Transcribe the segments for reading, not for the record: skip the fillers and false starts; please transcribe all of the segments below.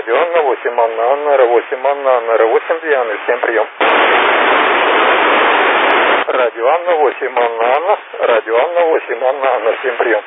Радио Анна 8, Анна, Анна, Р8, Анна, Анна, Р8, Диана, всем прием. Радио Анна 8, Анна, Анна, Радио Анна 8, Анна, Анна, всем прием.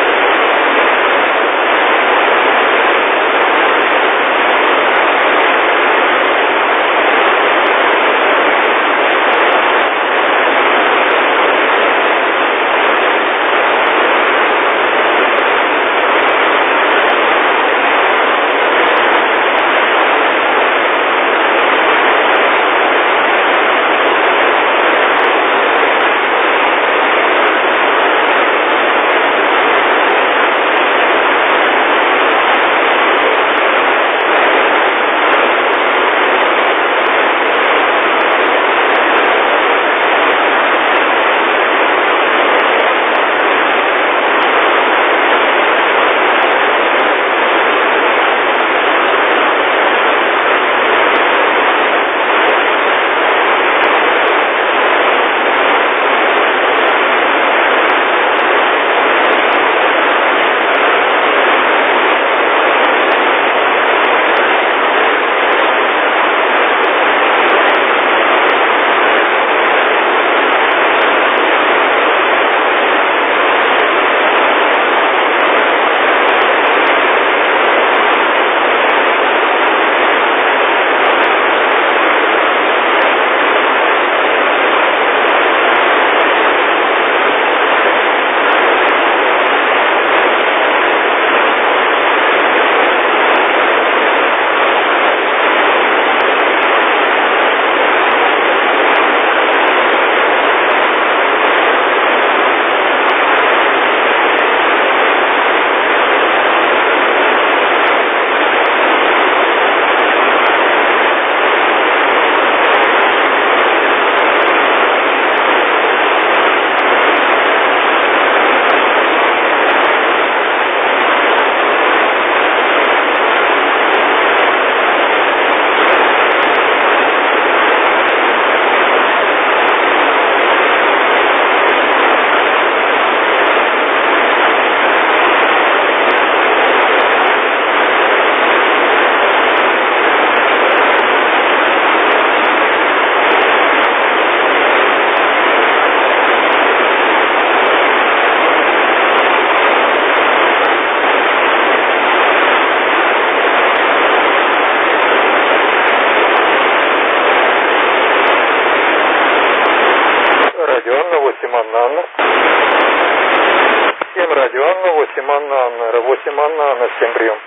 Всем Радио Анна 8, Анна, Анна, Р8, Анна, Анна, всем прием.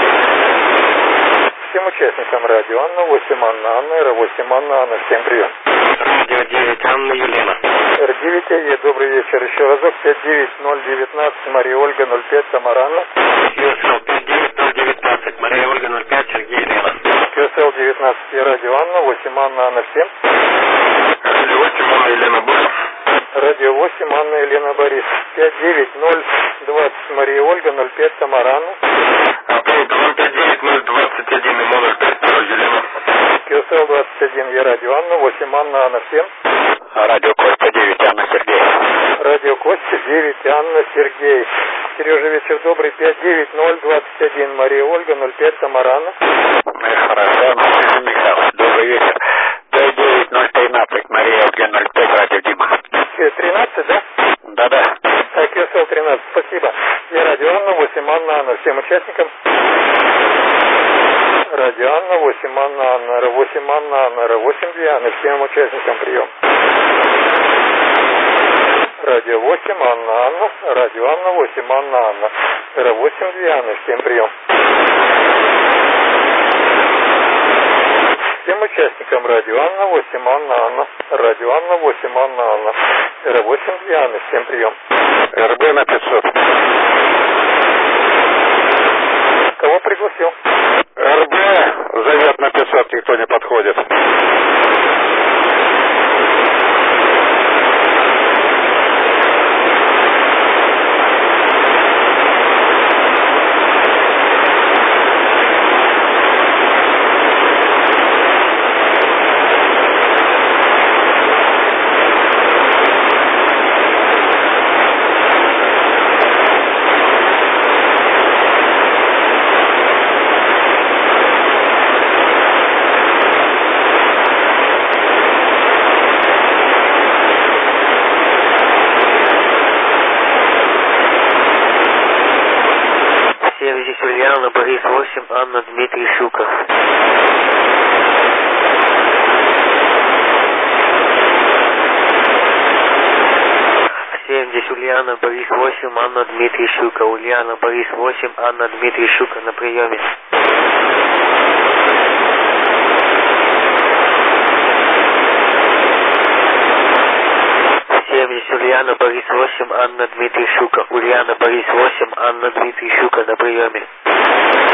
Всем участникам Радио Анна 8, Анна, Анна, Р8, Анна, Анна, всем прием. Радио 9, Анна Елена. Р9, добрый вечер еще разок. 59019, Мария Ольга, 05, Тамара Анна. QSL 59019, Мария Ольга, 05, Сергей Елена. QSL 19, Радио Анна 8, Анна, Анна, всем. Радио 8, Анна Елена Борис. Радио 8, Анна Елена Борис. 59020, Мария Ольга, 05, Тамара Анна. Аппарат 59021, ему 05, Елена. QSL 21, Радио Анна 8, Анна, Анна, всем. Радио Костя 9, Анна Сергей. Радио Костя 9, Анна Сергей. Сережа, вечер добрый. 59021, Мария Ольга, 05, Тамара Анна. Хорошо, Михаил, добрый вечер. 59013, Мария Ольга, 05, Радио Дима. 13, да? Да-да. Так, QSL 13, спасибо. Я Радио Анна 8, Анна, Анна, всем участникам. Радио Анна 8, Анна, Анна, Р8, Анна, Анна, Р8, Диана, всем участникам прием. Радио 8, Анна, Анна, Радио Анна 8, Анна, Анна, Р8, Диана, всем прием. Всем участникам Радио Анна 8, Анна, Анна, Радио Анна 8, Анна, Анна, Р8, Диана, всем прием. РБ на 500. Кого пригласил? РБ зовет на 500, никто не подходит. Ульяна, Борис 8, Анна, Дмитрий, Щука. 70, Ульяна, Борис 8, Анна, Дмитрий, Щука. Ульяна, Борис 8, Анна, Дмитрий, Щука на приеме. 70, Ульяна, Борис 8, Анна, Дмитрий, Щука. Ульяна, Борис 8, Анна, Дмитрий, Щука на приеме.